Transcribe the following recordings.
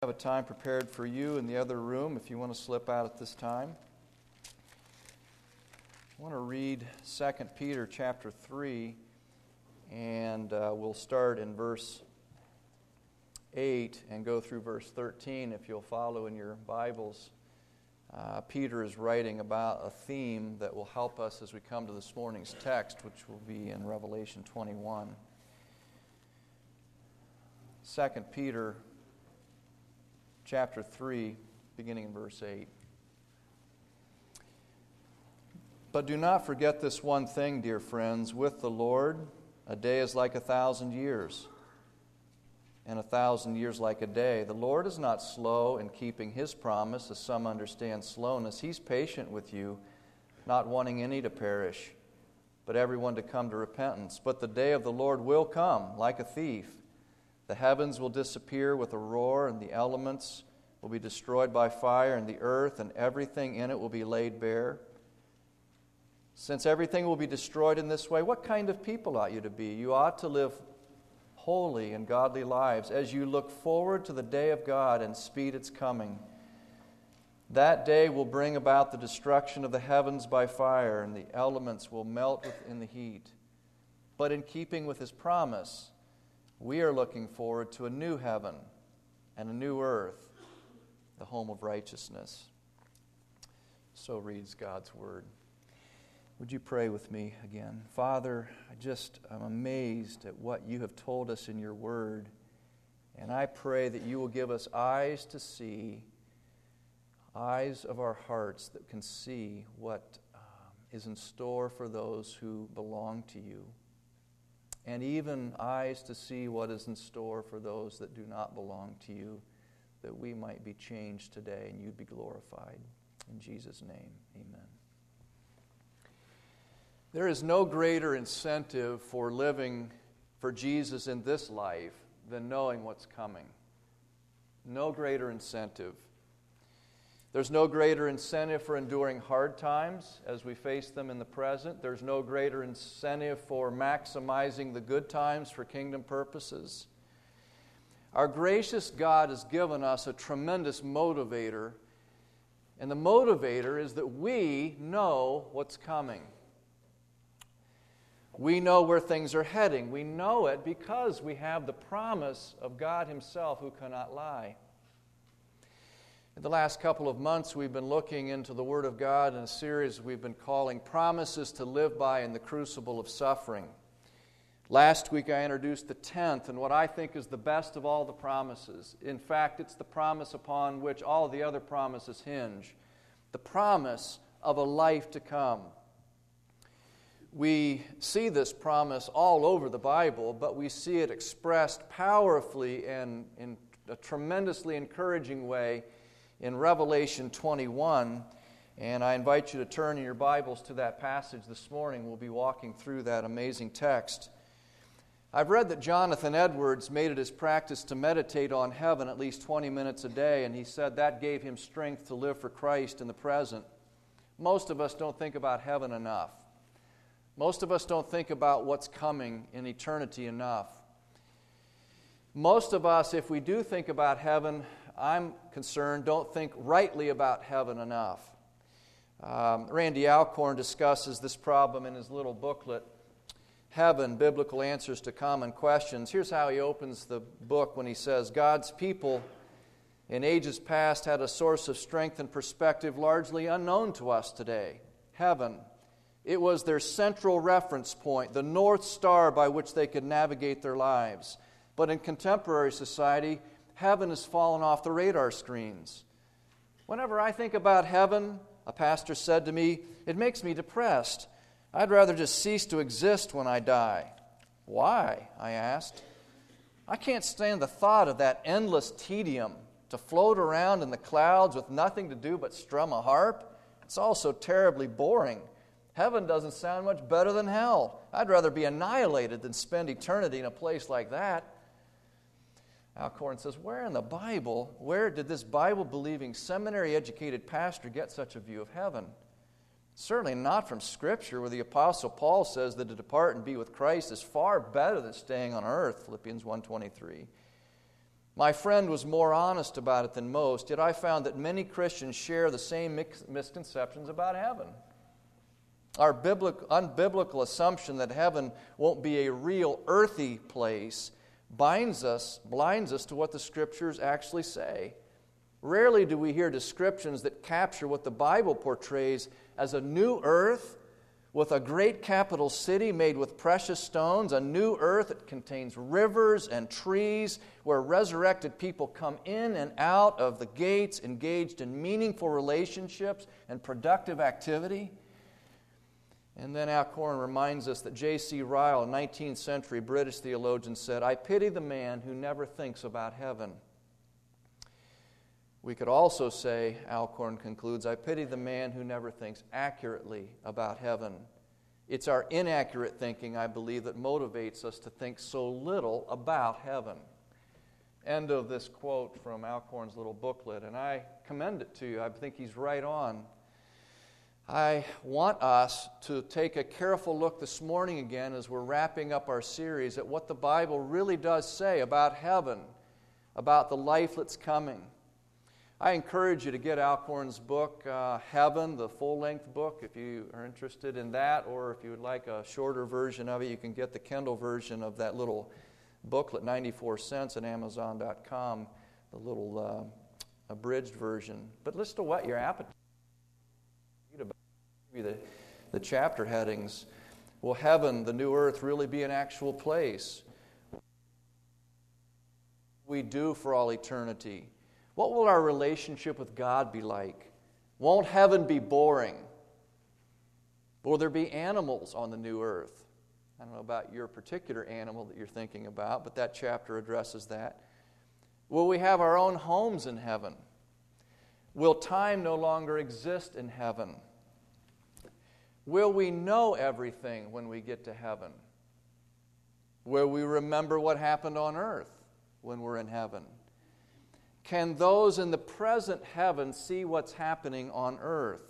Have a time prepared for you in the other room if you want to slip out at this time. I want to read 2 Peter chapter 3, and we'll start in verse 8 and go through verse 13 if you'll follow in your Bibles. Peter is writing about a theme that will help us as we come to this morning's text, which will be in Revelation 21. 2 Peter chapter 3, beginning in verse 8. But do not forget this one thing, dear friends. With the Lord, a day is like 1,000 years, and 1,000 years like a day. The Lord is not slow in keeping His promise, as some understand slowness. He's patient with you, not wanting any to perish, but everyone to come to repentance. But the day of the Lord will come like a thief. The heavens will disappear with a roar, and the elements will be destroyed by fire, and the earth and everything in it will be laid bare. Since everything will be destroyed in this way, what kind of people ought you to be? You ought to live holy and godly lives as you look forward to the day of God and speed its coming. That day will bring about the destruction of the heavens by fire, and the elements will melt in the heat. But in keeping with His promise, we are looking forward to a new heaven and a new earth, the home of righteousness. So reads God's Word. Would you pray with me again? Father, I'm amazed at what you have told us in your Word, and I pray that you will give us eyes to see, eyes of our hearts that can see what is in store for those who belong to you, and even eyes to see what is in store for those that do not belong to you, that we might be changed today and you'd be glorified. In Jesus' name, amen. There is no greater incentive for living for Jesus in this life than knowing what's coming. No greater incentive. There's no greater incentive for enduring hard times as we face them in the present. There's no greater incentive for maximizing the good times for kingdom purposes. Our gracious God has given us a tremendous motivator, and the motivator is that we know what's coming. We know where things are heading. We know it because we have the promise of God Himself who cannot lie. In the last couple of months, we've been looking into the Word of God in a series we've been calling Promises to Live By in the Crucible of Suffering. Last week, I introduced the 10th and what I think is the best of all the promises. In fact, it's the promise upon which all the other promises hinge. The promise of a life to come. We see this promise all over the Bible, but we see it expressed powerfully and in a tremendously encouraging way in Revelation 21, and I invite you to turn in your Bibles to that passage this morning. We'll be walking through that amazing text. I've read that Jonathan Edwards made it his practice to meditate on heaven at least 20 minutes a day, and he said that gave him strength to live for Christ in the present. Most of us don't think about heaven enough. Most of us don't think about what's coming in eternity enough. Most of us, if we do think about heaven, I'm concerned, don't think rightly about heaven enough. Randy Alcorn discusses this problem in his little booklet, Heaven, Biblical Answers to Common Questions. Here's how he opens the book when he says, God's people in ages past had a source of strength and perspective largely unknown to us today. Heaven. It was their central reference point, the North Star by which they could navigate their lives. But in contemporary society, heaven has fallen off the radar screens. Whenever I think about heaven, a pastor said to me, it makes me depressed. I'd rather just cease to exist when I die. Why? I asked. I can't stand the thought of that endless tedium to float around in the clouds with nothing to do but strum a harp. It's all so terribly boring. Heaven doesn't sound much better than hell. I'd rather be annihilated than spend eternity in a place like that. Alcorn says, where in the Bible, where did this Bible-believing, seminary-educated pastor get such a view of heaven? Certainly not from Scripture, where the Apostle Paul says that to depart and be with Christ is far better than staying on earth, Philippians 1:23. My friend was more honest about it than most, yet I found that many Christians share the same misconceptions about heaven. Our unbiblical assumption that heaven won't be a real earthy place blinds us to what the Scriptures actually say. Rarely do we hear descriptions that capture what the Bible portrays as a new earth with a great capital city made with precious stones, a new earth that contains rivers and trees where resurrected people come in and out of the gates engaged in meaningful relationships and productive activity. And then Alcorn reminds us that J.C. Ryle, a 19th century British theologian, said, "I pity the man who never thinks about heaven." We could also say, Alcorn concludes, "I pity the man who never thinks accurately about heaven." It's our inaccurate thinking, I believe, that motivates us to think so little about heaven. End of this quote from Alcorn's little booklet, and I commend it to you. I think he's right on. I want us to take a careful look this morning again as we're wrapping up our series at what the Bible really does say about heaven, about the life that's coming. I encourage you to get Alcorn's book, Heaven, the full-length book, if you are interested in that, or if you would like a shorter version of it, you can get the Kindle version of that little booklet, 94 cents at Amazon.com, the little abridged version. But let's to whet your appetite. The chapter headings. Will heaven, the new earth, really be an actual place? What will we do for all eternity? What will our relationship with God be like? Won't heaven be boring? Will there be animals on the new earth? I don't know about your particular animal that you're thinking about, but that chapter addresses that. Will we have our own homes in heaven? Will time no longer exist in heaven? Will we know everything when we get to heaven? Will we remember what happened on earth when we're in heaven? Can those in the present heaven see what's happening on earth?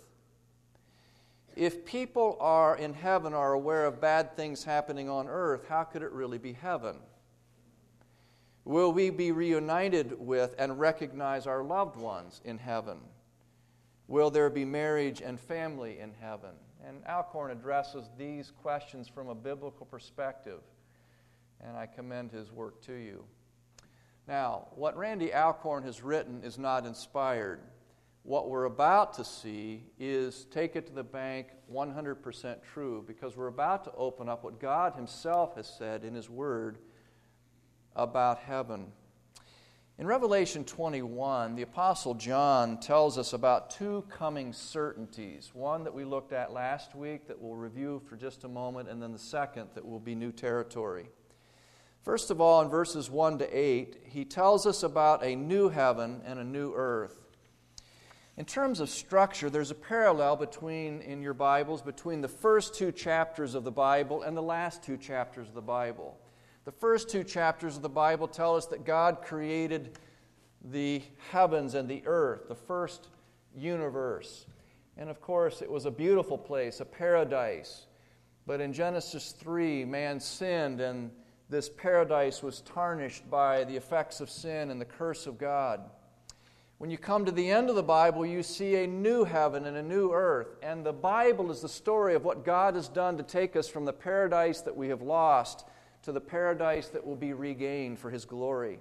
If people are in heaven are aware of bad things happening on earth, how could it really be heaven? Will we be reunited with and recognize our loved ones in heaven? Will there be marriage and family in heaven? And Alcorn addresses these questions from a biblical perspective, and I commend his work to you. Now, what Randy Alcorn has written is not inspired. What we're about to see is, take it to the bank, 100% true, because we're about to open up what God Himself has said in His Word about heaven. In Revelation 21, the Apostle John tells us about two coming certainties. One that we looked at last week that we'll review for just a moment, and then the second that will be new territory. First of all, in verses 1 to 8, he tells us about a new heaven and a new earth. In terms of structure, there's a parallel in your Bibles between the first two chapters of the Bible and the last two chapters of the Bible. The first two chapters of the Bible tell us that God created the heavens and the earth, the first universe. And of course, it was a beautiful place, a paradise. But in Genesis 3, man sinned, and this paradise was tarnished by the effects of sin and the curse of God. When you come to the end of the Bible, you see a new heaven and a new earth. And the Bible is the story of what God has done to take us from the paradise that we have lost to the paradise that will be regained for His glory.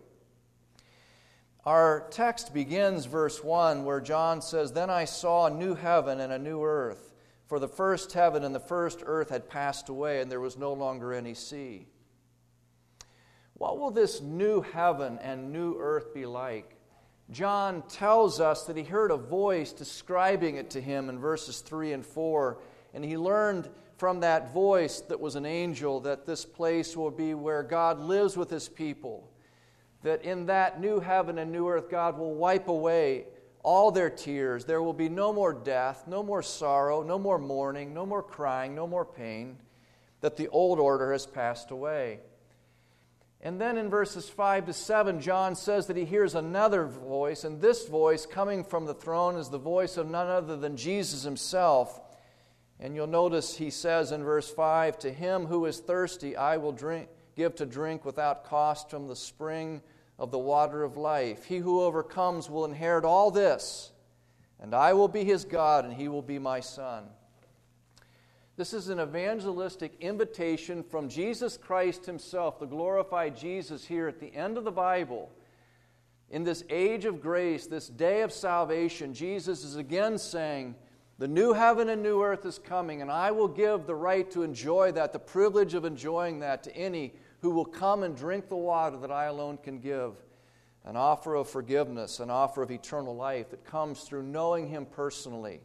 Our text begins, verse 1, where John says, "Then I saw a new heaven and a new earth, for the first heaven and the first earth had passed away, and there was no longer any sea." What will this new heaven and new earth be like? John tells us that he heard a voice describing it to him in verses 3 and 4, and he learned from that voice that was an angel that this place will be where God lives with His people, that in that new heaven and new earth God will wipe away all their tears. There will be no more death, no more sorrow, no more mourning, no more crying, no more pain, that the old order has passed away. And then in verses 5 to 7, John says that he hears another voice, and this voice coming from the throne is the voice of none other than Jesus Himself. And you'll notice he says in verse 5, "To him who is thirsty I will give to drink without cost from the spring of the water of life. He who overcomes will inherit all this, and I will be his God, and he will be my son. This is an evangelistic invitation from Jesus Christ himself, the glorified Jesus, here at the end of the Bible. In this age of grace, this day of salvation, Jesus is again saying, the new heaven and new earth is coming, and I will give the right to enjoy that, the privilege of enjoying that to any who will come and drink the water that I alone can give. An offer of forgiveness, an offer of eternal life that comes through knowing him personally.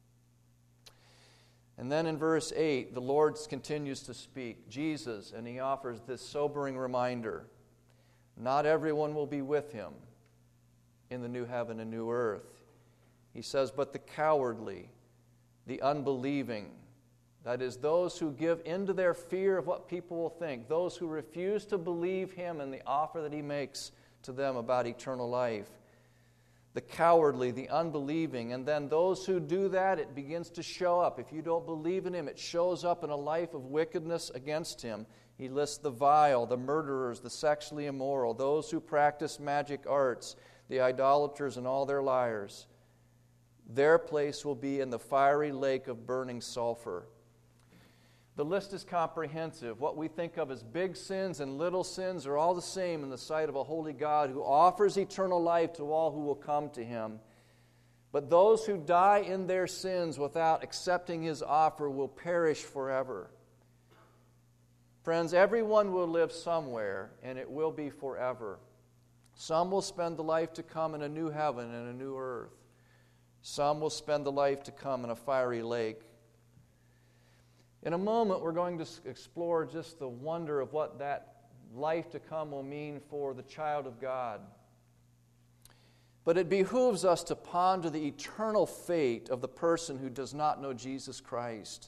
And then in verse 8, the Lord continues to speak, Jesus, and he offers this sobering reminder. Not everyone will be with him in the new heaven and new earth. He says, but the cowardly, the unbelieving, that is, those who give into their fear of what people will think, those who refuse to believe him and the offer that he makes to them about eternal life. The cowardly, the unbelieving, and then those who do that, it begins to show up. If you don't believe in him, it shows up in a life of wickedness against him. He lists the vile, the murderers, the sexually immoral, those who practice magic arts, the idolaters, and all their liars. Their place will be in the fiery lake of burning sulfur. The list is comprehensive. What we think of as big sins and little sins are all the same in the sight of a holy God who offers eternal life to all who will come to him. But those who die in their sins without accepting his offer will perish forever. Friends, everyone will live somewhere, and it will be forever. Some will spend the life to come in a new heaven and a new earth. Some will spend the life to come in a fiery lake. In a moment, we're going to explore just the wonder of what that life to come will mean for the child of God. But it behooves us to ponder the eternal fate of the person who does not know Jesus Christ.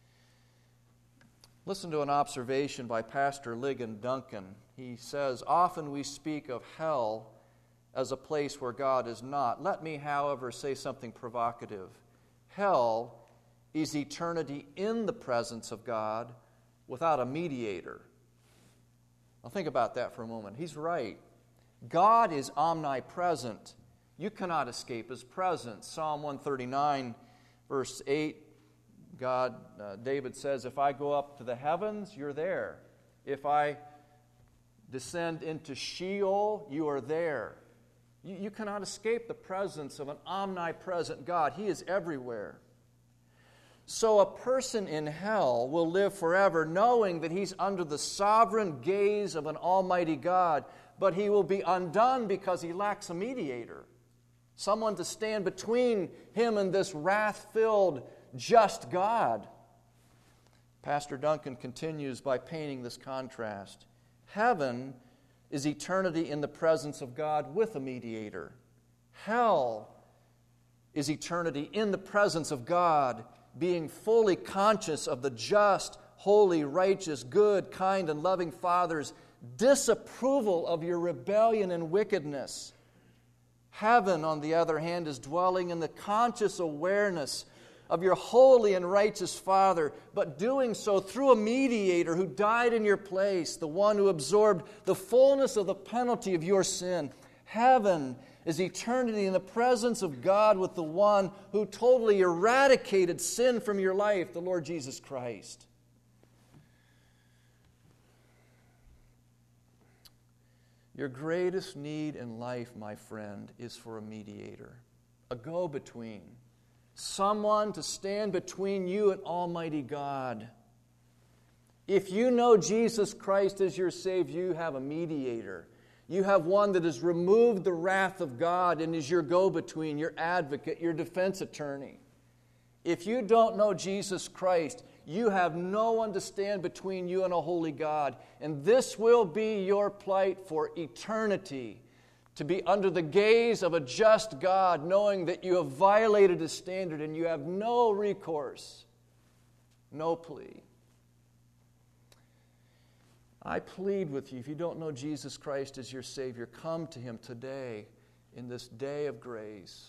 Listen to an observation by Pastor Ligon Duncan. He says, often we speak of hell as a place where God is not. Let me, however, say something provocative. Hell is eternity in the presence of God without a mediator. Now think about that for a moment. He's right. God is omnipresent. You cannot escape his presence. Psalm 139, verse 8, David says, if I go up to the heavens, you're there. If I descend into Sheol, you are there. You cannot escape the presence of an omnipresent God. He is everywhere. So a person in hell will live forever knowing that he's under the sovereign gaze of an almighty God, but he will be undone because he lacks a mediator, someone to stand between him and this wrath-filled, just God. Pastor Duncan continues by painting this contrast. Heaven is eternity in the presence of God with a mediator. Hell is eternity in the presence of God, being fully conscious of the just, holy, righteous, good, kind, and loving Father's disapproval of your rebellion and wickedness. Heaven, on the other hand, is dwelling in the conscious awareness of your holy and righteous Father, but doing so through a mediator who died in your place, the one who absorbed the fullness of the penalty of your sin. Heaven is eternity in the presence of God with the one who totally eradicated sin from your life, the Lord Jesus Christ. Your greatest need in life, my friend, is for a mediator, a go-between, someone to stand between you and Almighty God. If you know Jesus Christ as your Savior, you have a mediator. You have one that has removed the wrath of God and is your go-between, your advocate, your defense attorney. If you don't know Jesus Christ, you have no one to stand between you and a holy God. And this will be your plight for eternity, to be under the gaze of a just God, knowing that you have violated His standard and you have no recourse, no plea. I plead with you, if you don't know Jesus Christ as your Savior, come to Him today in this day of grace.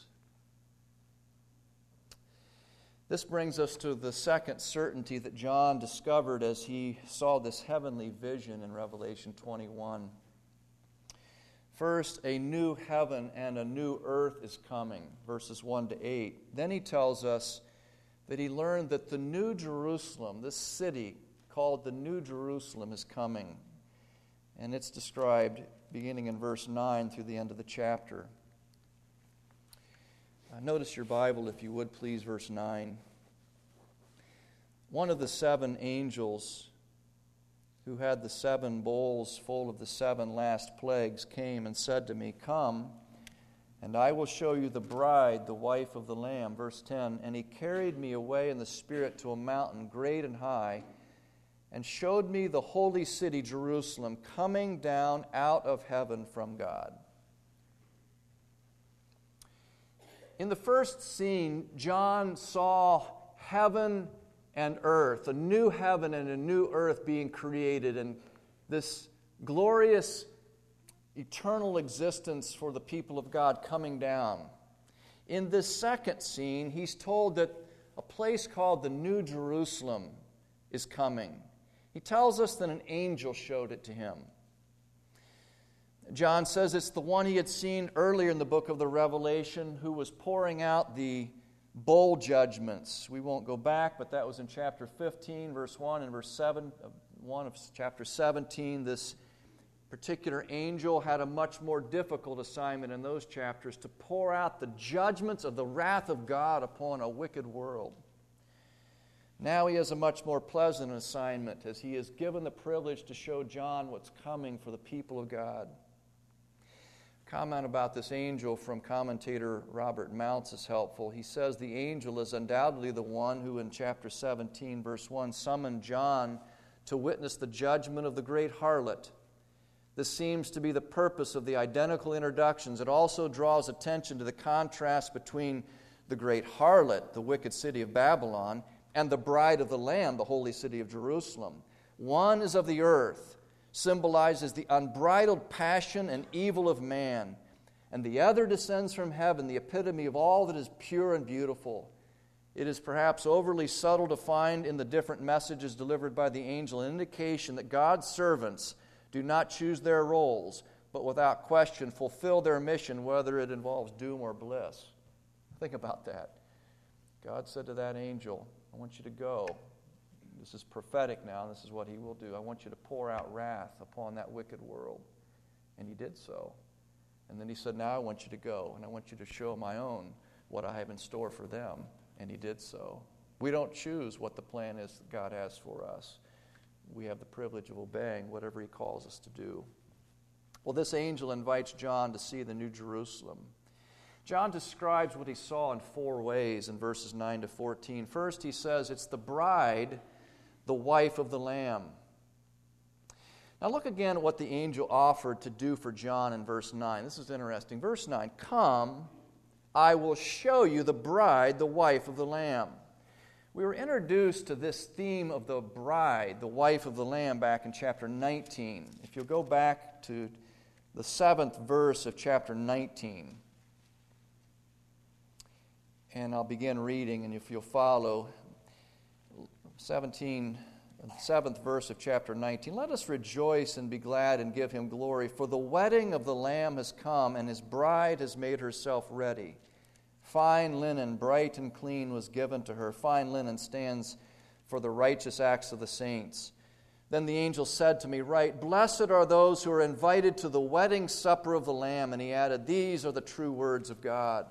This brings us to the second certainty that John discovered as he saw this heavenly vision in Revelation 21. First, a new heaven and a new earth is coming, verses 1 to 8. Then he tells us that he learned that the New Jerusalem, this city called the New Jerusalem, is coming. And it's described beginning in verse 9 through the end of the chapter. Notice your Bible, if you would, please, verse 9. One of the 7 angels who had the 7 bowls full of the 7 last plagues came and said to me, "Come, and I will show you the bride, the wife of the Lamb." Verse 10, "And he carried me away in the Spirit to a mountain great and high, and showed me the holy city Jerusalem coming down out of heaven from God." In the first scene, John saw heaven and earth, a new heaven and a new earth being created, and this glorious eternal existence for the people of God coming down. In this second scene, he's told that a place called the New Jerusalem is coming. He tells us that an angel showed it to him. John says it's the one he had seen earlier in the book of the Revelation, who was pouring out the bowl judgments. We won't go back, but that was in chapter 15, verse 1 and verse 7, 1 of chapter 17. This particular angel had a much more difficult assignment in those chapters, to pour out the judgments of the wrath of God upon a wicked world. Now he has a much more pleasant assignment, as he is given the privilege to show John what's coming for the people of God. Comment about this angel from commentator Robert Mounts is helpful. He says the angel is undoubtedly the one who in chapter 17, verse 1, summoned John to witness the judgment of the great harlot. This seems to be the purpose of the identical introductions. It also draws attention to the contrast between the great harlot, the wicked city of Babylon, and the bride of the Lamb, the holy city of Jerusalem. One is of the earth, symbolizes the unbridled passion and evil of man, and the other descends from heaven, the epitome of all that is pure and beautiful. It is perhaps overly subtle to find in the different messages delivered by the angel an indication that God's servants do not choose their roles, but without question fulfill their mission, whether it involves doom or bliss. Think about that. God said to that angel, "I want you to go. This is prophetic now. This is what he will do. I want you to pour out wrath upon that wicked world." And he did so. And then he said, "Now I want you to go, and I want you to show my own what I have in store for them." And he did so. We don't choose what the plan is that God has for us. We have the privilege of obeying whatever he calls us to do. Well, this angel invites John to see the New Jerusalem. John describes what he saw in 4 ways in verses 9 to 14. First, he says it's the bride, the wife of the Lamb. Now look again at what the angel offered to do for John in verse 9. This is interesting. Verse 9, "Come, I will show you the bride, the wife of the Lamb." We were introduced to this theme of the bride, the wife of the Lamb, back in chapter 19. If you'll go back to the 7th verse of chapter 19, and I'll begin reading, and if you'll follow, 7th verse of chapter 19. "Let us rejoice and be glad and give him glory, for the wedding of the Lamb has come, and his bride has made herself ready. Fine linen, bright and clean, was given to her." Fine linen stands for the righteous acts of the saints. Then the angel said to me, "Write, blessed are those who are invited to the wedding supper of the Lamb." And he added, "These are the true words of God."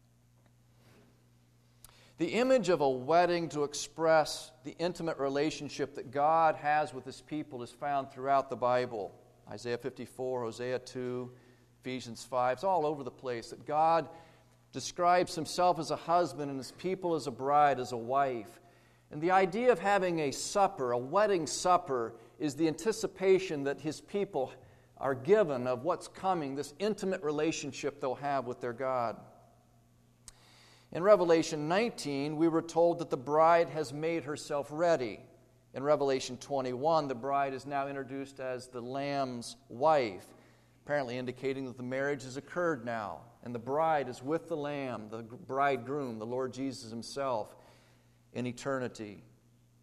The image of a wedding to express the intimate relationship that God has with his people is found throughout the Bible. Isaiah 54, Hosea 2, Ephesians 5. It's all over the place that God describes himself as a husband and his people as a bride, as a wife. And the idea of having a supper, a wedding supper, is the anticipation that his people are given of what's coming, this intimate relationship they'll have with their God. In Revelation 19, we were told that the bride has made herself ready. In Revelation 21, the bride is now introduced as the Lamb's wife, apparently indicating that the marriage has occurred now, and the bride is with the Lamb, the bridegroom, the Lord Jesus himself, in eternity.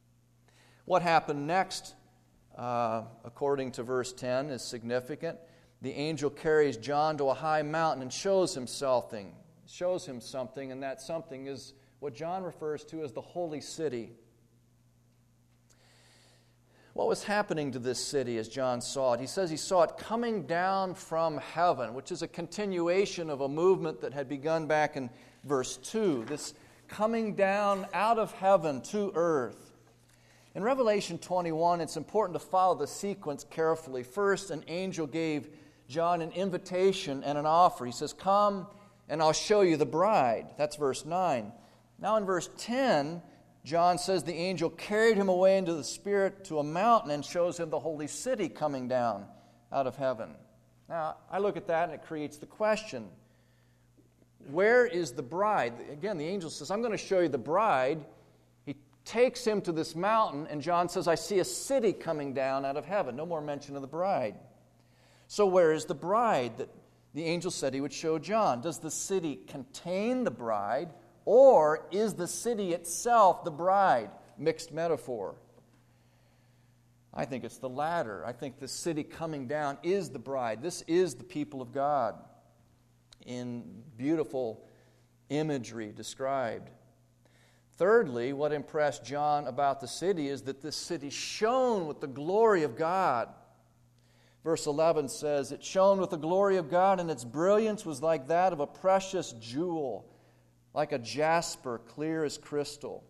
What happened next, according to verse 10, is significant. the angel carries John to a high mountain and shows him something, and that something is what John refers to as the holy city. What was happening to this city as John saw it? He says he saw it coming down from heaven, which is a continuation of a movement that had begun back in verse 2, this coming down out of heaven to earth. In Revelation 21, it's important to follow the sequence carefully. First, an angel gave John an invitation and an offer. He says, "Come and I'll show you the bride." That's verse 9. Now in verse 10, John says the angel carried him away into the Spirit to a mountain and shows him the holy city coming down out of heaven. Now, I look at that and it creates the question, where is the bride? Again, the angel says, "I'm going to show you the bride." He takes him to this mountain, and John says, "I see a city coming down out of heaven." No more mention of the bride. So where is the bride that the angel said he would show John? Does the city contain the bride, or is the city itself the bride? Mixed metaphor. I think it's the latter. I think the city coming down is the bride. This is the people of God in beautiful imagery described. Thirdly, what impressed John about the city is that this city shone with the glory of God. Verse 11 says, "It shone with the glory of God, and its brilliance was like that of a precious jewel, like a jasper, clear as crystal."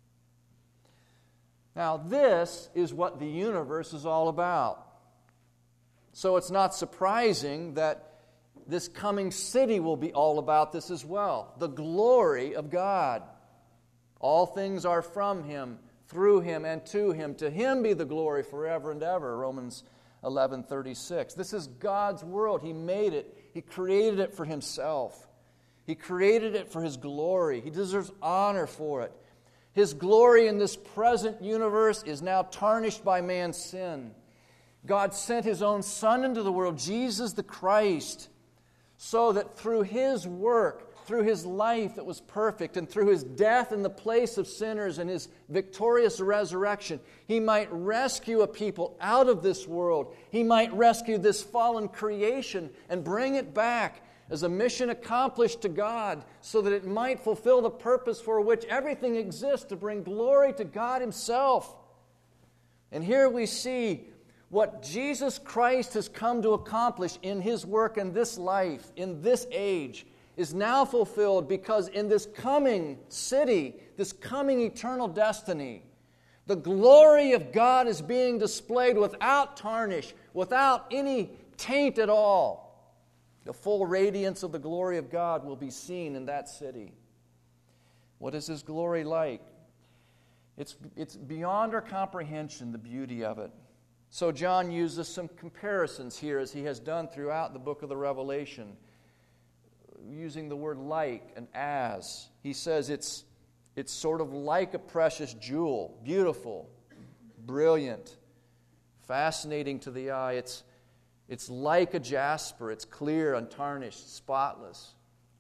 Now, this is what the universe is all about. So it's not surprising that this coming city will be all about this as well. The glory of God. All things are from Him, through Him, and to Him. To Him be the glory forever and ever. Romans 11:36. This is God's world. He made it. He created it for Himself. He created it for His glory. He deserves honor for it. His glory in this present universe is now tarnished by man's sin. God sent His own Son into the world, Jesus the Christ, so that through His work, through His life that was perfect, and through His death in the place of sinners and His victorious resurrection, He might rescue a people out of this world. He might rescue this fallen creation and bring it back as a mission accomplished to God, so that it might fulfill the purpose for which everything exists, to bring glory to God Himself. And here we see what Jesus Christ has come to accomplish in His work in this life, in this age, is now fulfilled, because in this coming city, this coming eternal destiny, the glory of God is being displayed without tarnish, without any taint at all. The full radiance of the glory of God will be seen in that city. What is His glory like? It's beyond our comprehension, the beauty of it. So John uses some comparisons here, as he has done throughout the book of the Revelation, using the word like and as. He says it's sort of like a precious jewel, beautiful, brilliant, fascinating to the eye. It's like a jasper. It's clear, untarnished, spotless.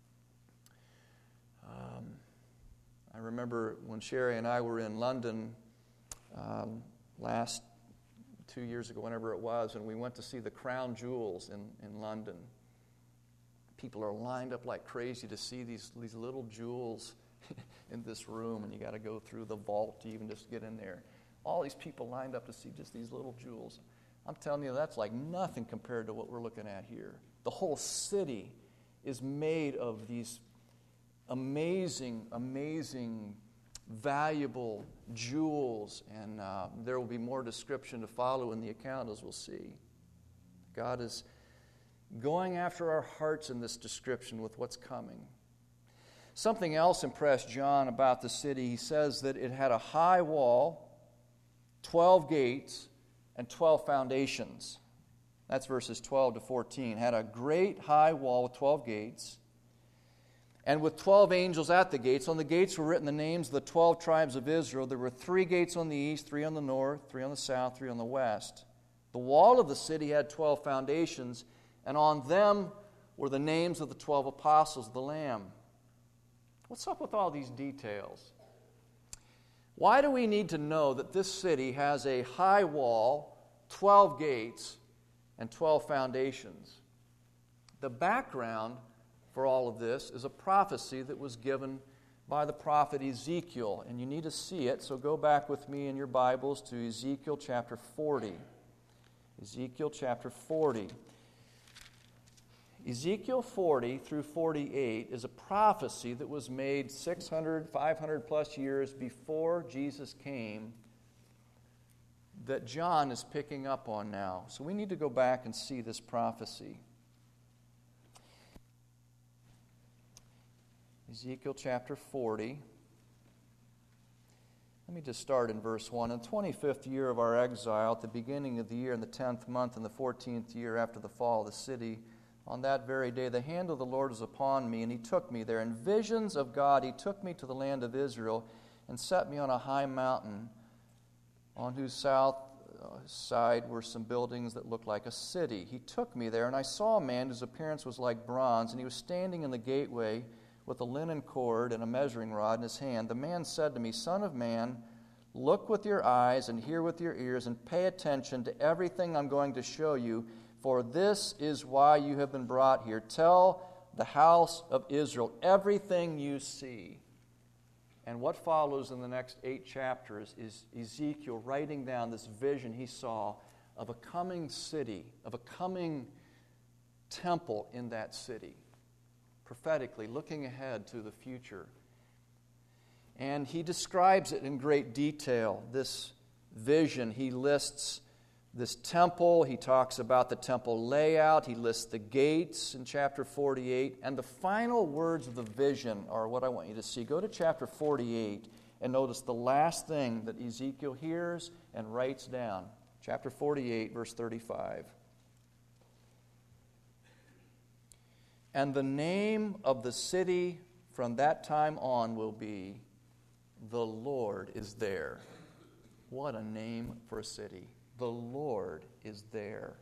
I remember when Sherry and I were in London last 2 years ago, whenever it was, and we went to see the crown jewels in London. People are lined up like crazy to see these little jewels in this room, and you got to go through the vault to even just get in there. All these people lined up to see just these little jewels. I'm telling you, that's like nothing compared to what we're looking at here. The whole city is made of these amazing, valuable jewels, and there will be more description to follow in the account, as we'll see. God is going after our hearts in this description with what's coming. Something else impressed John about the city. He says that it had a high wall, 12 gates, and 12 foundations. That's verses 12 to 14. Had a great high wall with 12 gates, and with 12 angels at the gates. On the gates were written the names of the 12 tribes of Israel. There were 3 gates on the east, 3 on the north, 3 on the south, 3 on the west. The wall of the city had 12 foundations, and on them were the names of the 12 apostles of the Lamb. What's up with all these details? Why do we need to know that this city has a high wall, 12 gates, and 12 foundations? the background for all of this is a prophecy that was given by the prophet Ezekiel. And you need to see it, so go back with me in your Bibles to Ezekiel chapter 40. Ezekiel chapter 40. Ezekiel 40 through 48 is a prophecy that was made 600, 500 plus years before Jesus came that John is picking up on now. So we need to go back and see this prophecy. Ezekiel chapter 40. Let me just start in verse 1. In the 25th year of our exile, at the beginning of the year, in the 10th month, in the 14th year after the fall of the city, on that very day, the hand of the Lord was upon me, and He took me there. In visions of God, He took me to the land of Israel and set me on a high mountain, on whose south side were some buildings that looked like a city. He took me there, and I saw a man whose appearance was like bronze, and he was standing in the gateway with a linen cord and a measuring rod in his hand. The man said to me, Son of man, look with your eyes and hear with your ears, and pay attention to everything I'm going to show you, for this is why you have been brought here. Tell the house of Israel everything you see. And what follows in the next 8 chapters is Ezekiel writing down this vision he saw of a coming city, of a coming temple in that city, prophetically looking ahead to the future. And he describes it in great detail, this vision. He lists this temple. He talks about the temple layout. He lists the gates in chapter 48. And the final words of the vision are what I want you to see. Go to chapter 48 and notice the last thing that Ezekiel hears and writes down. Chapter 48, verse 35. And the name of the city from that time on will be, The Lord is there. What a name for a city. The Lord is there.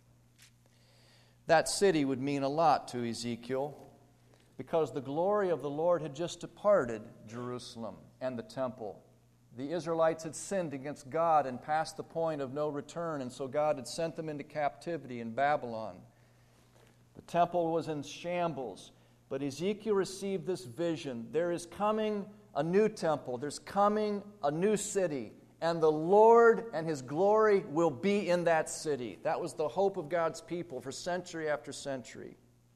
That city would mean a lot to Ezekiel because the glory of the Lord had just departed Jerusalem and the temple. The Israelites had sinned against God and passed the point of no return, and so God had sent them into captivity in Babylon. The temple was in shambles, but Ezekiel received this vision. There is coming a new temple. There's coming a new city. And the Lord and His glory will be in that city. That was the hope of God's people for century after century.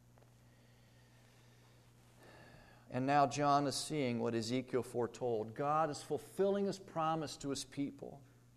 And now John is seeing what Ezekiel foretold. God is fulfilling His promise to His people.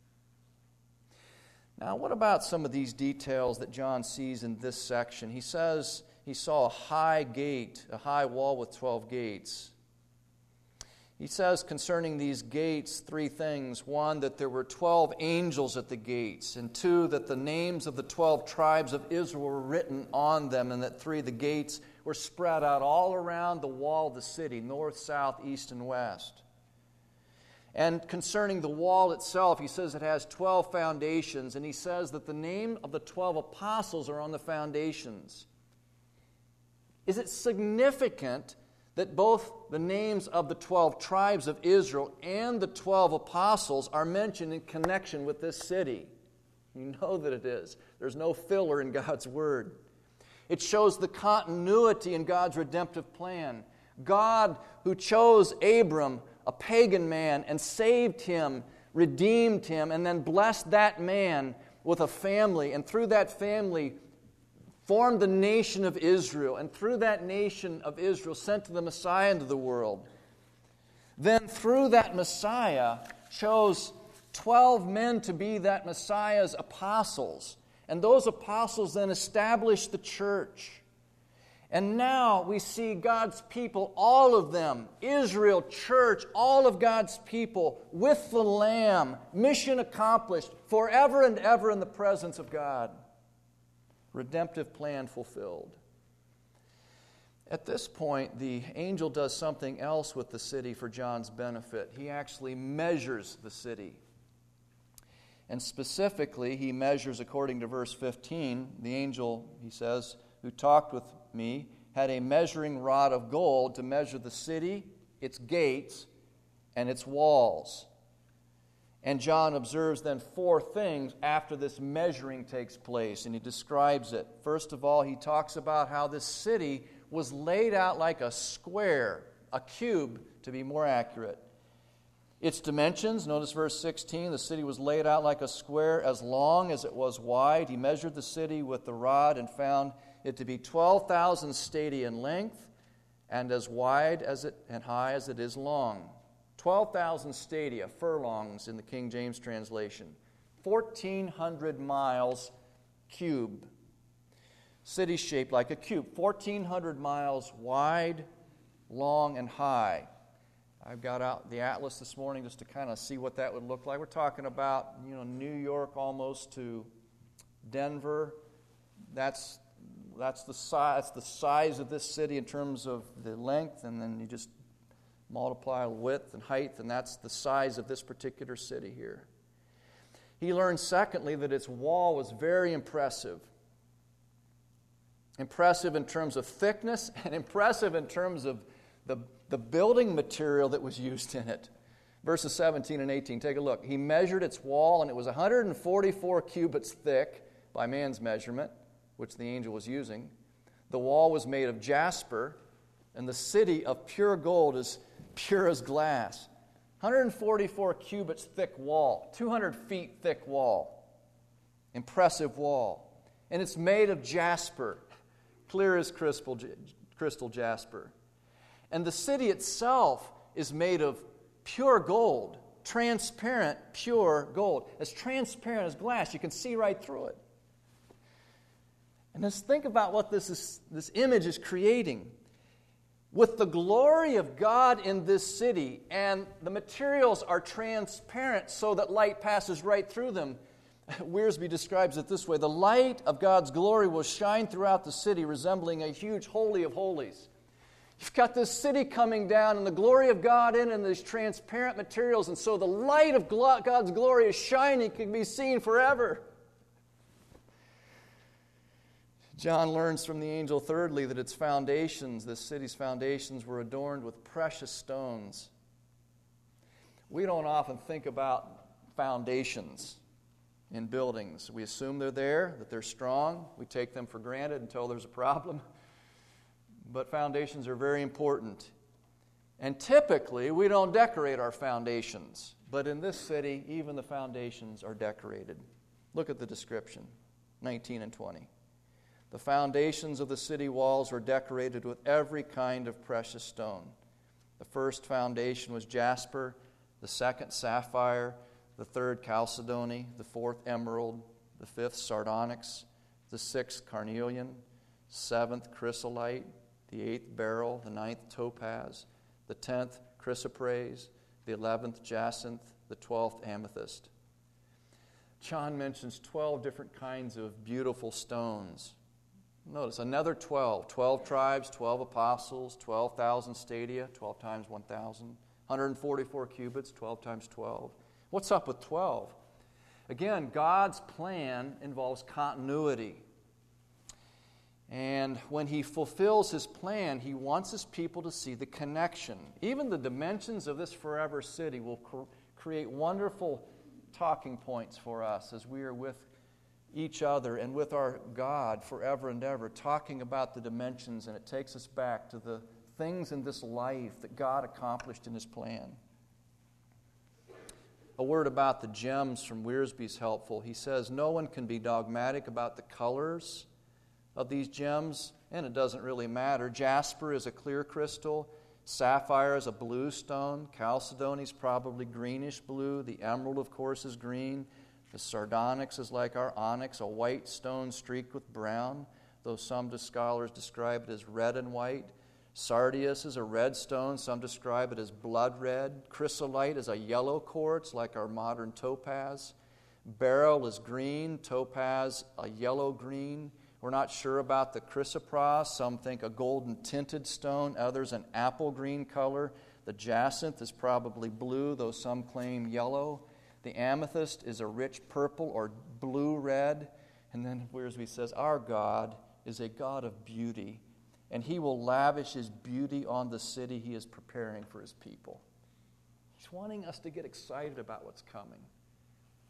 Now, what about some of these details that John sees in this section? He says he saw a high gate, a high wall with 12 gates. He says concerning these gates 3 things. 1, that there were 12 angels at the gates. And 2, that the names of the 12 tribes of Israel were written on them. And that 3, the gates were spread out all around the wall of the city, north, south, east, and west. And concerning the wall itself, he says it has 12 foundations. And he says that the name of the 12 apostles are on the foundations. Is it significant that both the names of the 12 tribes of Israel and the 12 apostles are mentioned in connection with this city? You know that it is. There's no filler in God's Word. It shows the continuity in God's redemptive plan. God, who chose Abram, a pagan man, and saved him, redeemed him, and then blessed that man with a family, and through that family formed the nation of Israel, and through that nation of Israel sent the Messiah into the world. Then through that Messiah chose 12 men to be that Messiah's apostles. And those apostles then established the church. And now we see God's people, all of them, Israel, church, all of God's people, with the Lamb, mission accomplished, forever and ever in the presence of God. Redemptive plan fulfilled. At this point, the angel does something else with the city for John's benefit. He actually measures the city. And specifically, he measures, according to verse 15, the angel, he says, who talked with me, had a measuring rod of gold to measure the city, its gates, and its walls. And John observes then 4 things after this measuring takes place, and he describes it. First of all, he talks about how this city was laid out like a square, a cube to be more accurate. Its dimensions, notice verse 16, the city was laid out like a square as long as it was wide. He measured the city with the rod and found it to be 12,000 stadia in length and as wide as it and high as it is long. 12,000 stadia, furlongs in the King James translation. 1,400 miles cube. City shaped like a cube. 1,400 miles wide, long, and high. I've got out the atlas this morning just to kind of see what that would look like. We're talking about, New York almost to Denver. That's the size of this city in terms of the length, and then you just multiply width and height, and that's the size of this particular city here. He learned, secondly, that its wall was very impressive. Impressive in terms of thickness and impressive in terms of the building material that was used in it. Verses 17 and 18, take a look. He measured its wall, and it was 144 cubits thick by man's measurement, which the angel was using. The wall was made of jasper, and the city of pure gold is pure as glass. 144 cubits thick wall, 200 feet thick wall. Impressive wall. And it's made of jasper, clear as crystal jasper. And the city itself is made of pure gold, transparent, pure gold. As transparent as glass, you can see right through it. And just think about what this image is creating. With the glory of God in this city, and the materials are transparent so that light passes right through them. Wiersbe describes it this way: the light of God's glory will shine throughout the city, resembling a huge holy of holies. You've got this city coming down, and the glory of God in, and these transparent materials, and so the light of God's glory is shining, can be seen forever. John learns from the angel, thirdly, that its foundations, this city's foundations, were adorned with precious stones. We don't often think about foundations in buildings. We assume they're there, that they're strong. We take them for granted until there's a problem. But foundations are very important. And typically, we don't decorate our foundations. But in this city, even the foundations are decorated. Look at the description, 19 and 20. The foundations of the city walls were decorated with every kind of precious stone. The first foundation was jasper, the second sapphire, the third chalcedony, the fourth emerald, the fifth sardonyx, the sixth carnelian, seventh chrysolite, the eighth beryl, the ninth topaz, the 10th chrysoprase, the 11th jacinth, the 12th amethyst. John mentions 12 different kinds of beautiful stones. Notice another 12 tribes, 12 apostles, 12,000 stadia, 12 times 1,000, 144 cubits, 12 times 12. What's up with 12? Again, God's plan involves continuity. And when He fulfills His plan, He wants His people to see the connection. Even the dimensions of this forever city will create wonderful talking points for us as we are with each other and with our God forever and ever, talking about the dimensions, and it takes us back to the things in this life that God accomplished in His plan. A word about the gems from Wiersbe is helpful. He says, no one can be dogmatic about the colors of these gems, and it doesn't really matter. Jasper is a clear crystal. Sapphire is a blue stone. Chalcedony is probably greenish blue. The emerald, of course, is green. The sardonyx is like our onyx, a white stone streaked with brown, though some scholars describe it as red and white. Sardius is a red stone. Some describe it as blood red. Chrysolite is a yellow quartz, like our modern topaz. Beryl is green. Topaz, a yellow green. We're not sure about the chrysoprase. Some think a golden tinted stone, others an apple green color. The jacinth is probably blue, though some claim yellow. The amethyst is a rich purple or blue-red. And then Wiersbe says, our God is a God of beauty, and He will lavish His beauty on the city He is preparing for His people. He's wanting us to get excited about what's coming.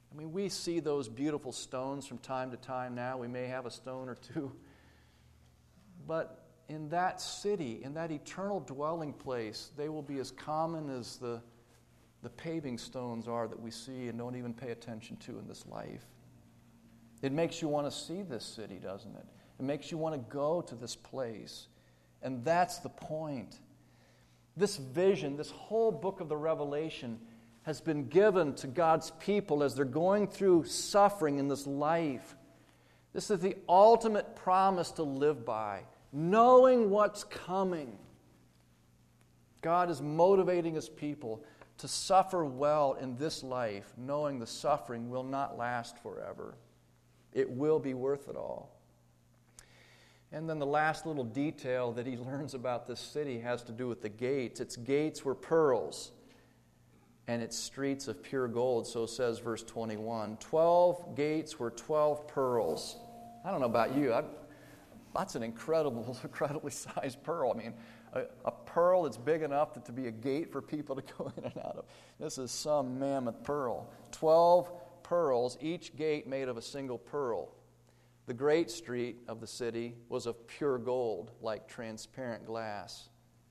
I mean, we see those beautiful stones from time to time now. We may have a stone or two. But in that city, in that eternal dwelling place, they will be as common as the paving stones are that we see and don't even pay attention to in this life. It makes you want to see this city, doesn't it? It makes you want to go to this place. And that's the point. This vision, this whole book of the Revelation, has been given to God's people as they're going through suffering in this life. This is the ultimate promise to live by, knowing what's coming. God is motivating His people to suffer well in this life, knowing the suffering will not last forever. It will be worth it all. And then the last little detail that he learns about this city has to do with the gates. Its gates were pearls, and its streets of pure gold. So says verse 21. 12 gates were 12 pearls. I don't know about you. That's an incredibly sized pearl. I mean, a pearl that's big enough to be a gate for people to go in and out of. This is some mammoth pearl. 12 pearls, each gate made of a single pearl. The great street of the city was of pure gold, like transparent glass.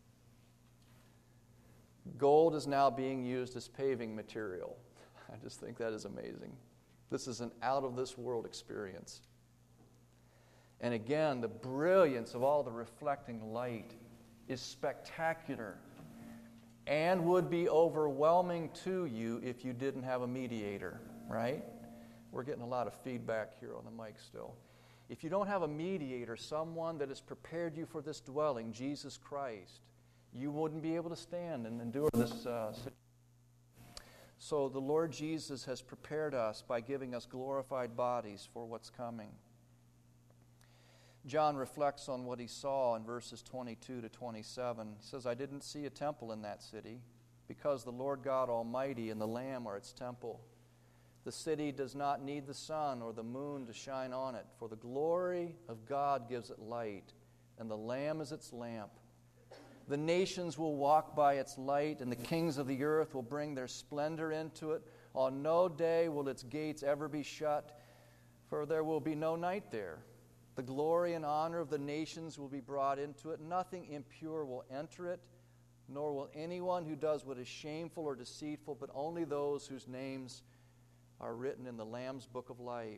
Gold is now being used as paving material. I just think that is amazing. This is an out-of-this-world experience. And again, the brilliance of all the reflecting light is spectacular and would be overwhelming to you if you didn't have a mediator, right? We're getting a lot of feedback here on the mic still. If you don't have a mediator, someone that has prepared you for this dwelling, Jesus Christ, you wouldn't be able to stand and endure this situation. So the Lord Jesus has prepared us by giving us glorified bodies for what's coming. John reflects on what he saw in verses 22 to 27. He says, I didn't see a temple in that city, because the Lord God Almighty and the Lamb are its temple. The city does not need the sun or the moon to shine on it, for the glory of God gives it light, and the Lamb is its lamp. The nations will walk by its light, and the kings of the earth will bring their splendor into it. On no day will its gates ever be shut, for there will be no night there. The glory and honor of the nations will be brought into it. Nothing impure will enter it, nor will anyone who does what is shameful or deceitful, but only those whose names are written in the Lamb's book of life.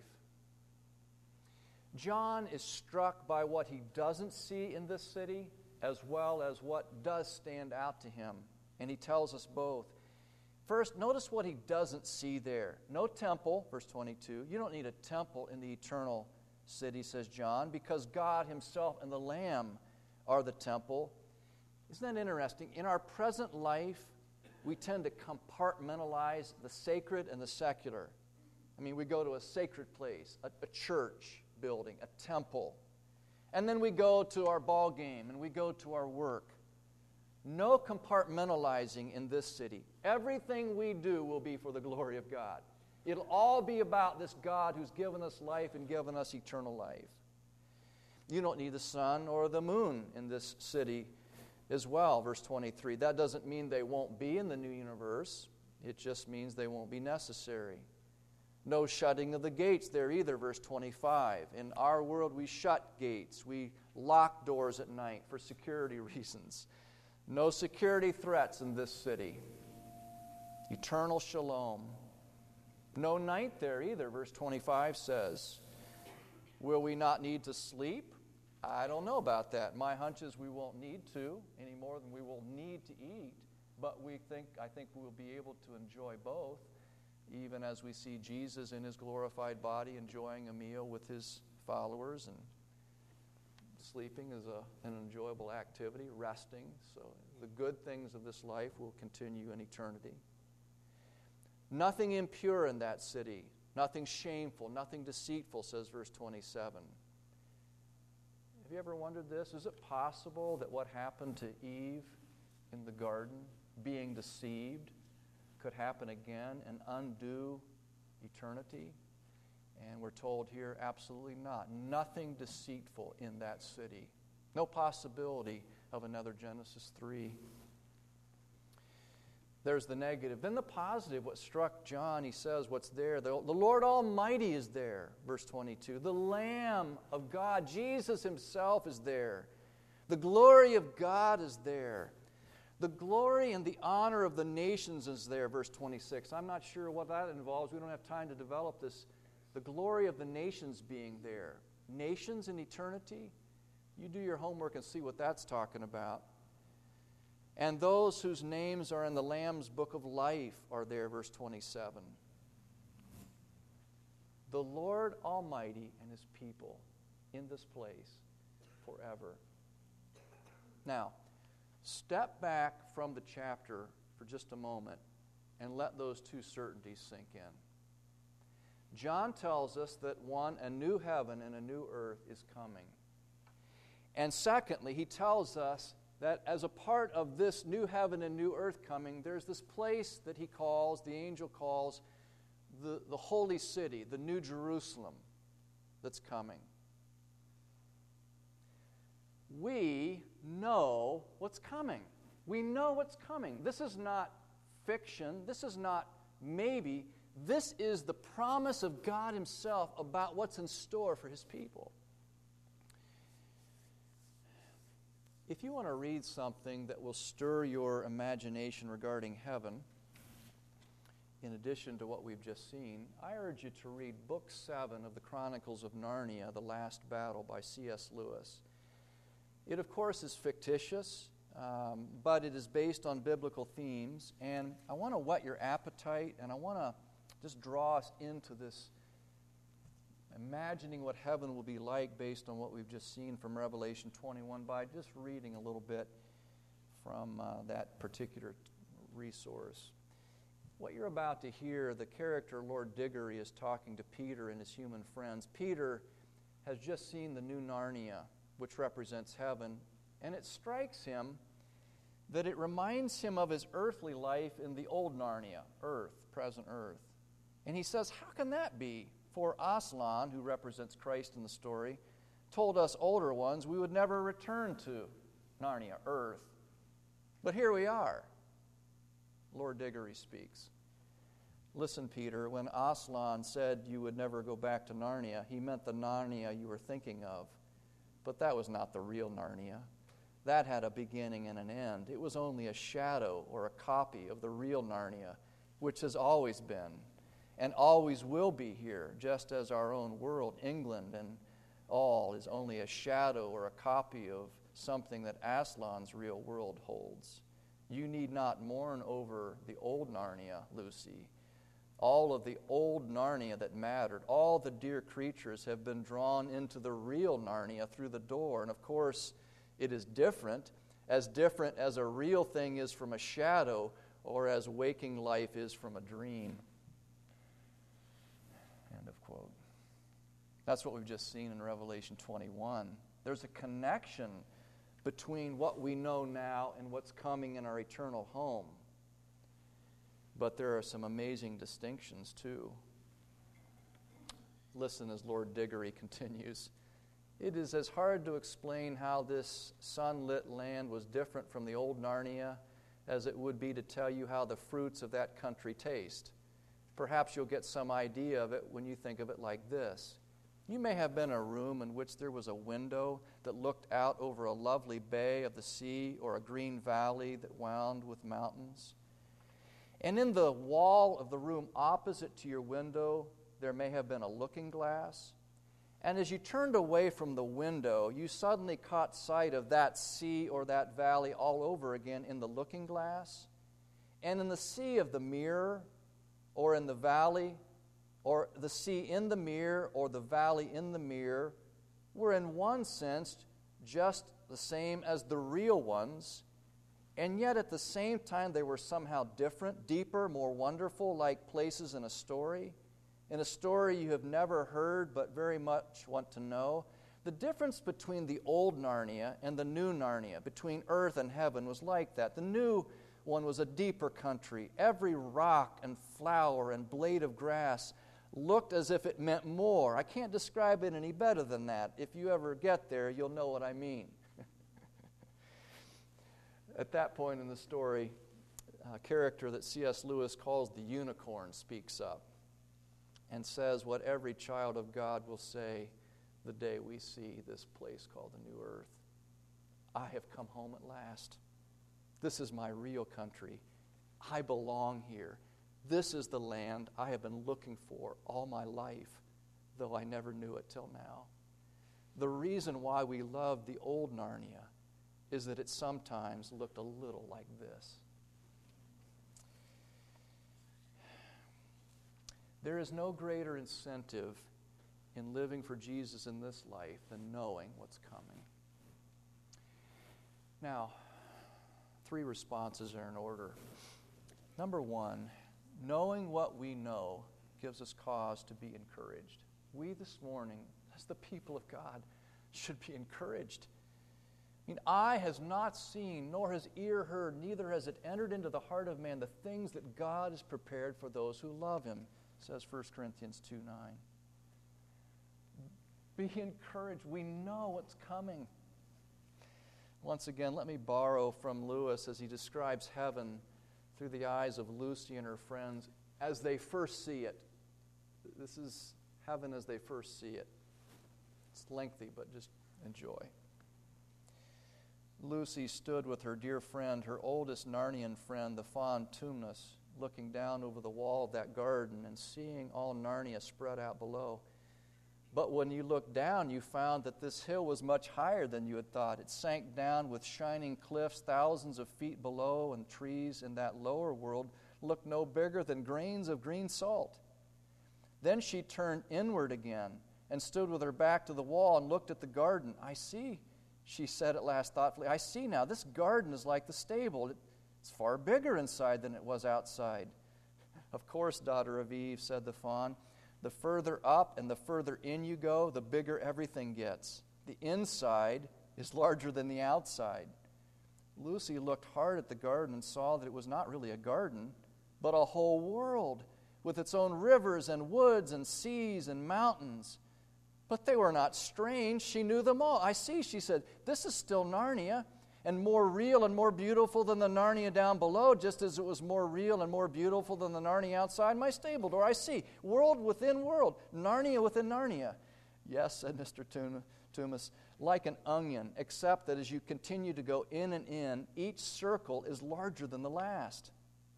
John is struck by what he doesn't see in this city, as well as what does stand out to him. And he tells us both. First, notice what he doesn't see there. No temple, verse 22. You don't need a temple in the eternal city, says John, because God Himself and the Lamb are the temple. Isn't that interesting? In our present life, we tend to compartmentalize the sacred and the secular. I mean, we go to a sacred place, a church building, a temple, and then we go to our ball game and we go to our work. No compartmentalizing in this city. Everything we do will be for the glory of God. It'll all be about this God who's given us life and given us eternal life. You don't need the sun or the moon in this city as well, verse 23. That doesn't mean they won't be in the new universe. It just means they won't be necessary. No shutting of the gates there either, verse 25. In our world, we shut gates. We lock doors at night for security reasons. No security threats in this city. Eternal shalom. No night there either, verse 25 says. Will we not need to sleep? I don't know about that. My hunch is we won't need to any more than we will need to eat, but I think we will be able to enjoy both, even as we see Jesus in His glorified body enjoying a meal with His followers, and sleeping is an enjoyable activity, resting. So the good things of this life will continue in eternity. Nothing impure in that city, nothing shameful, nothing deceitful, says verse 27. Have you ever wondered this? Is it possible that what happened to Eve in the garden, being deceived, could happen again and undo eternity? And we're told here, absolutely not. Nothing deceitful in that city. No possibility of another Genesis 3. There's the negative. Then the positive, what struck John, he says, what's there? The Lord Almighty is there, verse 22. The Lamb of God, Jesus himself is there. The glory of God is there. The glory and the honor of the nations is there, verse 26. I'm not sure what that involves. We don't have time to develop this. The glory of the nations being there. Nations in eternity? You do your homework and see what that's talking about. And those whose names are in the Lamb's book of life are there, verse 27. The Lord Almighty and his people in this place forever. Now, step back from the chapter for just a moment and let those two certainties sink in. John tells us that a new heaven and a new earth is coming. And secondly, he tells us that as a part of this new heaven and new earth coming, there's this place that the angel calls the holy city, the New Jerusalem that's coming. We know what's coming. We know what's coming. This is not fiction. This is not maybe. This is the promise of God himself about what's in store for his people. If you want to read something that will stir your imagination regarding heaven, in addition to what we've just seen, I urge you to read Book 7 of the Chronicles of Narnia, The Last Battle by C.S. Lewis. It, of course, is fictitious, but it is based on biblical themes, and I want to whet your appetite, and I want to just draw us into this imagining what heaven will be like based on what we've just seen from Revelation 21 by just reading a little bit from that particular resource. What you're about to hear, the character Lord Diggory is talking to Peter and his human friends. Peter has just seen the new Narnia, which represents heaven, and it strikes him that it reminds him of his earthly life in the old Narnia, earth, present earth. And he says, how can that be? For Aslan, who represents Christ in the story, told us older ones we would never return to Narnia, earth. But here we are. Lord Diggory speaks. Listen, Peter, when Aslan said you would never go back to Narnia, he meant the Narnia you were thinking of. But that was not the real Narnia. That had a beginning and an end. It was only a shadow or a copy of the real Narnia, which has always been and always will be here, just as our own world, England and all, is only a shadow or a copy of something that Aslan's real world holds. You need not mourn over the old Narnia, Lucy. All of the old Narnia that mattered, all the dear creatures have been drawn into the real Narnia through the door. And of course, it is different as a real thing is from a shadow or as waking life is from a dream. End of quote. That's what we've just seen in Revelation 21. There's a connection between what we know now and what's coming in our eternal home. But there are some amazing distinctions too. Listen as Lord Diggory continues. It is as hard to explain how this sunlit land was different from the old Narnia as it would be to tell you how the fruits of that country taste. Perhaps you'll get some idea of it when you think of it like this. You may have been in a room in which there was a window that looked out over a lovely bay of the sea or a green valley that wound with mountains. And in the wall of the room opposite to your window, there may have been a looking glass. And as you turned away from the window, you suddenly caught sight of that sea or that valley all over again in the looking glass. And in the sea of the mirror, or in the valley, or the sea in the mirror, or the valley in the mirror, were in one sense just the same as the real ones, and yet at the same time they were somehow different, deeper, more wonderful, like places in a story you have never heard but very much want to know. The difference between the old Narnia and the new Narnia, between earth and heaven, was like that. The new one was a deeper country. Every rock and flower and blade of grass looked as if it meant more. I can't describe it any better than that. If you ever get there, you'll know what I mean. At that point in the story, character that C.S. Lewis calls the unicorn speaks up and says what every child of God will say the day we see this place called the new earth. I have come home at last. This is my real country. I belong here. This is the land I have been looking for all my life, though I never knew it till now. The reason why we love the old Narnia is that it sometimes looked a little like this. There is no greater incentive in living for Jesus in this life than knowing what's coming. Now, 3 responses are in order. Number 1, knowing what we know gives us cause to be encouraged. We this morning, as the people of God, should be encouraged. I mean, eye has not seen, nor has ear heard, neither has it entered into the heart of man the things that God has prepared for those who love Him, says 1 Corinthians 2:9. Be encouraged. We know what's coming. Once again, let me borrow from Lewis as he describes heaven through the eyes of Lucy and her friends as they first see it. This is heaven as they first see it. It's lengthy, but just enjoy. Lucy stood with her dear friend, her oldest Narnian friend, the fawn Tumnus, looking down over the wall of that garden and seeing all Narnia spread out below. But when you looked down, you found that this hill was much higher than you had thought. It sank down with shining cliffs thousands of feet below, and trees in that lower world looked no bigger than grains of green salt. Then she turned inward again and stood with her back to the wall and looked at the garden. I see, she said at last thoughtfully, I see now, this garden is like the stable. It's far bigger inside than it was outside. Of course, daughter of Eve, said the fawn, the further up and the further in you go, the bigger everything gets. The inside is larger than the outside. Lucy looked hard at the garden and saw that it was not really a garden, but a whole world with its own rivers and woods and seas and mountains. But they were not strange. She knew them all. I see, she said, this is still Narnia, and more real and more beautiful than the Narnia down below, just as it was more real and more beautiful than the Narnia outside my stable door. I see, world within world, Narnia within Narnia. Yes, said Mr. Tumnus, like an onion, except that as you continue to go in and in, each circle is larger than the last.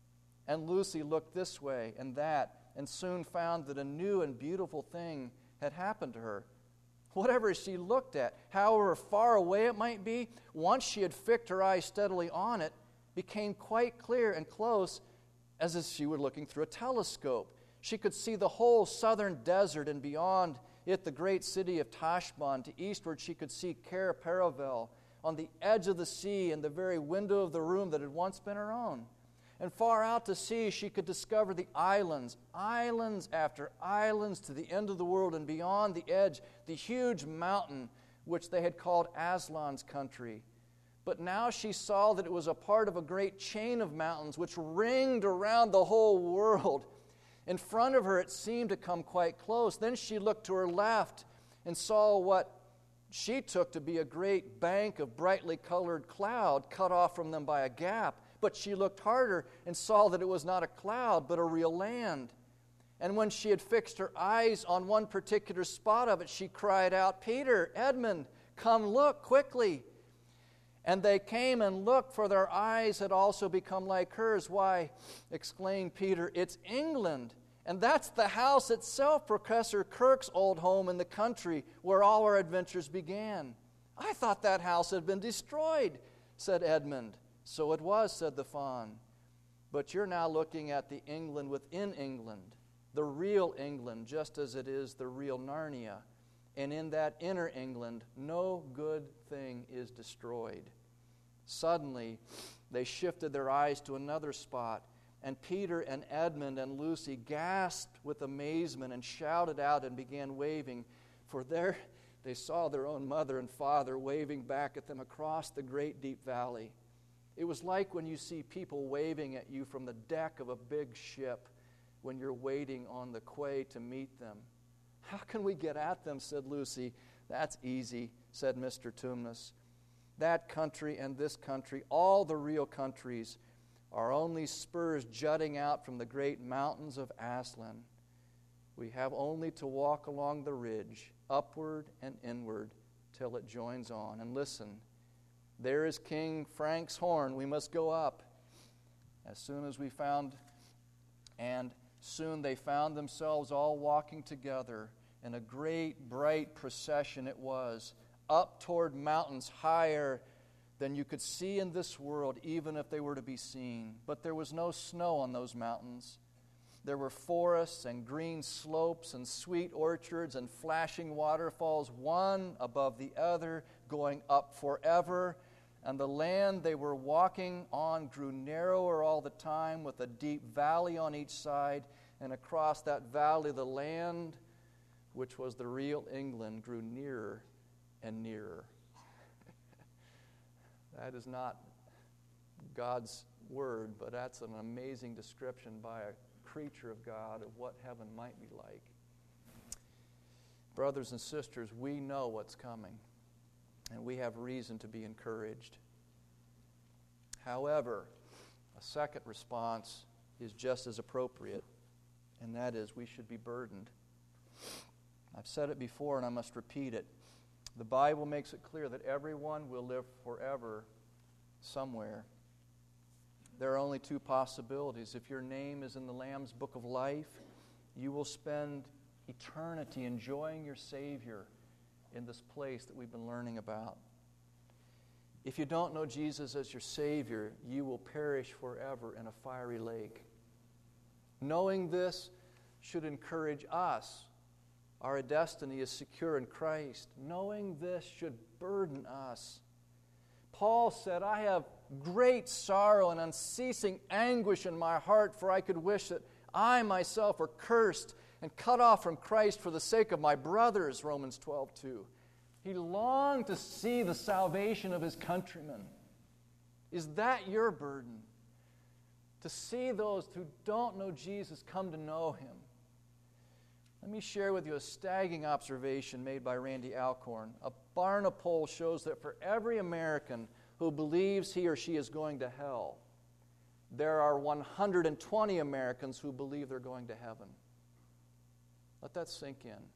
And Lucy looked this way and that, and soon found that a new and beautiful thing had happened to her. Whatever she looked at, however far away it might be, once she had fixed her eyes steadily on it, became quite clear and close as if she were looking through a telescope. She could see the whole southern desert, and beyond it the great city of Tashbaan. To eastward she could see Cair Paravel on the edge of the sea in the very window of the room that had once been her own. And far out to sea she could discover the islands, islands after islands to the end of the world, and beyond the edge, the huge mountain which they had called Aslan's country. But now she saw that it was a part of a great chain of mountains which ringed around the whole world. In front of her it seemed to come quite close. Then she looked to her left and saw what she took to be a great bank of brightly colored cloud cut off from them by a gap. But she looked harder and saw that it was not a cloud, but a real land. And when she had fixed her eyes on one particular spot of it, she cried out, Peter, Edmund, come look quickly. And they came and looked, for their eyes had also become like hers. Why, exclaimed Peter, it's England. And that's the house itself, Professor Kirk's old home in the country, where all our adventures began. I thought that house had been destroyed, said Edmund. So it was, said the fawn. But you're now looking at the England within England, the real England, just as it is the real Narnia. And in that inner England, no good thing is destroyed. Suddenly, they shifted their eyes to another spot, and Peter and Edmund and Lucy gasped with amazement and shouted out and began waving, for there they saw their own mother and father waving back at them across the great deep valley. It was like when you see people waving at you from the deck of a big ship when you're waiting on the quay to meet them. How can we get at them, said Lucy. That's easy, said Mr. Tumnus. That country and this country, all the real countries, our only spurs jutting out from the great mountains of Aslan. We have only to walk along the ridge, upward and inward, till it joins on. And listen, there is King Frank's horn. We must go up. Soon they found themselves all walking together, and a great bright procession it was, up toward mountains higher than you could see in this world, even if they were to be seen. But there was no snow on those mountains. There were forests and green slopes and sweet orchards and flashing waterfalls, one above the other, going up forever. And the land they were walking on grew narrower all the time, with a deep valley on each side. And across that valley, the land, which was the real England, grew nearer and nearer. That is not God's word, but that's an amazing description by a creature of God of what heaven might be like. Brothers and sisters, we know what's coming, and we have reason to be encouraged. However, a second response is just as appropriate, and that is we should be burdened. I've said it before, and I must repeat it. The Bible makes it clear that everyone will live forever somewhere. There are only two possibilities. If your name is in the Lamb's Book of Life, you will spend eternity enjoying your Savior in this place that we've been learning about. If you don't know Jesus as your Savior, you will perish forever in a fiery lake. Knowing this should encourage us. Our destiny is secure in Christ. Knowing this should burden us. Paul said, I have great sorrow and unceasing anguish in my heart, for I could wish that I myself were cursed and cut off from Christ for the sake of my brothers, Romans 12:2. He longed to see the salvation of his countrymen. Is that your burden? To see those who don't know Jesus come to know Him? Let me share with you a staggering observation made by Randy Alcorn. A Barna poll shows that for every American who believes he or she is going to hell, there are 120 Americans who believe they're going to heaven. Let that sink in.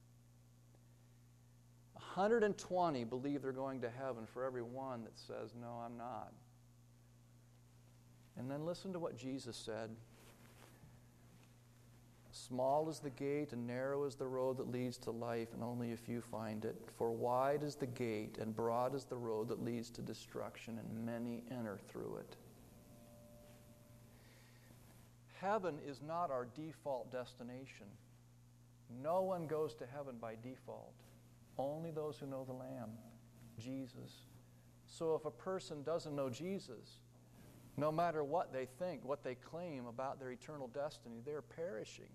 120 believe they're going to heaven for every one that says, no, I'm not. And then listen to what Jesus said. Small is the gate and narrow is the road that leads to life, and only a few find it. For wide is the gate and broad is the road that leads to destruction, and many enter through it. Heaven is not our default destination. No one goes to heaven by default. Only those who know the Lamb, Jesus. So if a person doesn't know Jesus, no matter what they think, what they claim about their eternal destiny, they're perishing.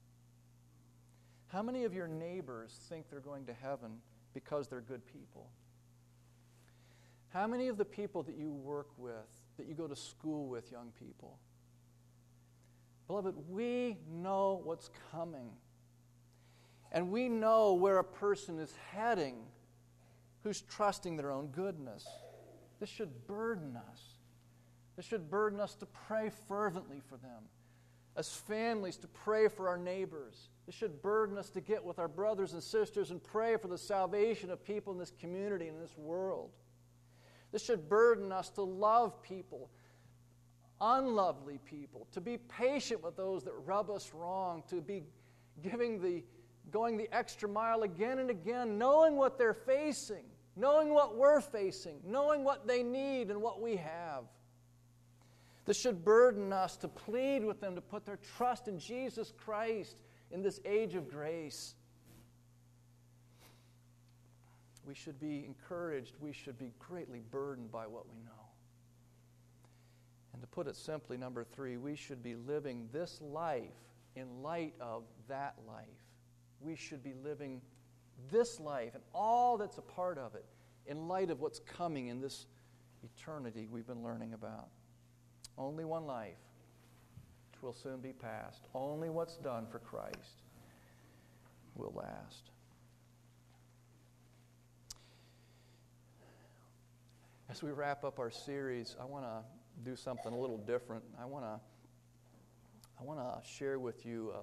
How many of your neighbors think they're going to heaven because they're good people? How many of the people that you work with, that you go to school with, young people? Beloved, we know what's coming. And we know where a person is heading who's trusting their own goodness. This should burden us. This should burden us to pray fervently for them. As families, to pray for our neighbors. This should burden us to get with our brothers and sisters and pray for the salvation of people in this community and in this world. This should burden us to love people, unlovely people, to be patient with those that rub us wrong, to be going the extra mile again and again, knowing what they're facing, knowing what we're facing, knowing what they need and what we have. This should burden us to plead with them to put their trust in Jesus Christ in this age of grace. We should be encouraged. We should be greatly burdened by what we know. And to put it simply, number 3, we should be living this life in light of that life. We should be living this life and all that's a part of it in light of what's coming in this eternity we've been learning about. Only one life, which will soon be past. Only what's done for Christ will last. As we wrap up our series, I want to do something a little different. I want to share with you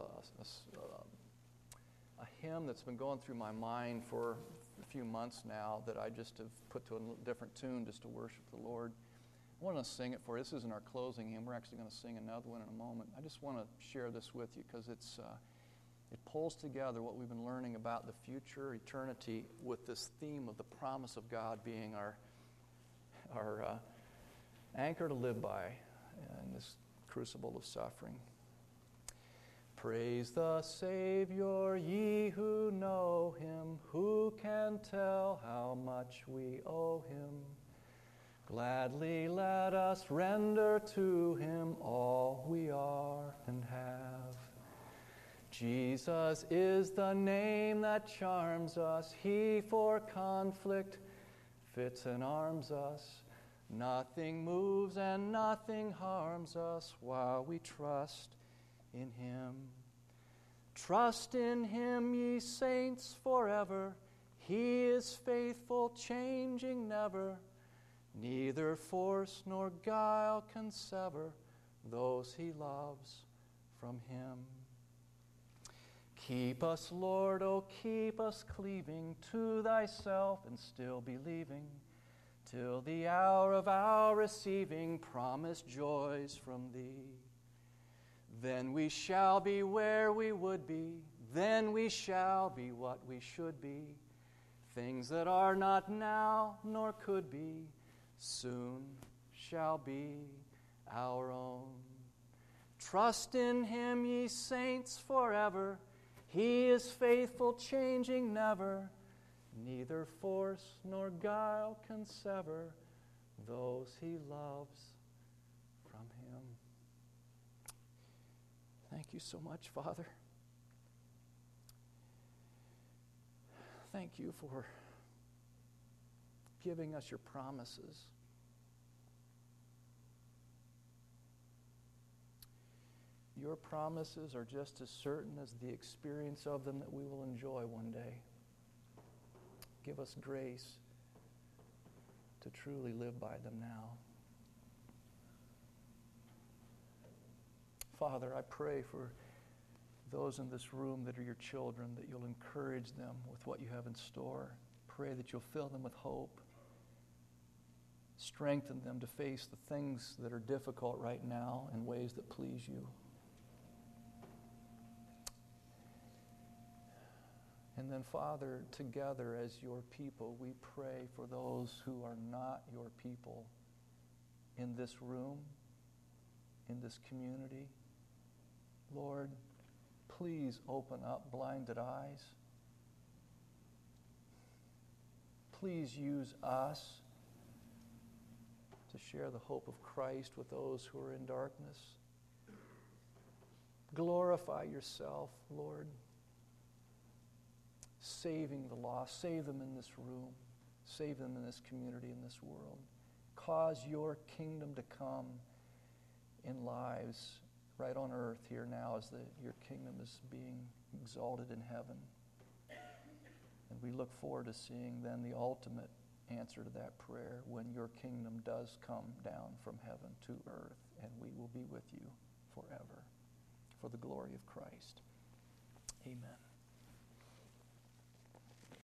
a hymn that's been going through my mind for a few months now that I just have put to a different tune just to worship the Lord. I want to sing it for you. This isn't our closing hymn. We're actually going to sing another one in a moment. I just want to share this with you because it pulls together what we've been learning about the future, eternity, with this theme of the promise of God being our anchor to live by in this crucible of suffering. Praise the Savior, ye who know Him, who can tell how much we owe Him. Gladly let us render to Him all we are and have. Jesus is the name that charms us. He for conflict fits and arms us. Nothing moves and nothing harms us while we trust in Him. Trust in Him, ye saints, forever. He is faithful, changing never. Neither force nor guile can sever those He loves from Him. Keep us, Lord, oh, keep us cleaving to Thyself and still believing, till the hour of our receiving promised joys from Thee. Then we shall be where we would be, then we shall be what we should be. Things that are not now nor could be, soon shall be our own. Trust in Him, ye saints, forever. He is faithful, changing never. Neither force nor guile can sever those He loves from Him. Thank you so much, Father. Thank you for giving us your promises. Your promises are just as certain as the experience of them that we will enjoy one day. Give us grace to truly live by them now. Father, I pray for those in this room that are your children, that you'll encourage them with what you have in store. Pray that you'll fill them with hope. Strengthen them to face the things that are difficult right now in ways that please you. And then, Father, together as your people, we pray for those who are not your people in this room, in this community. Lord, please open up blinded eyes. Please use us to share the hope of Christ with those who are in darkness. Glorify yourself, Lord, saving the lost. Save them in this room. Save them in this community, in this world. Cause your kingdom to come in lives right on earth here now as your kingdom is being exalted in heaven. And we look forward to seeing then the ultimate answer to that prayer when your kingdom does come down from heaven to earth, and we will be with you forever for the glory of Christ. Amen.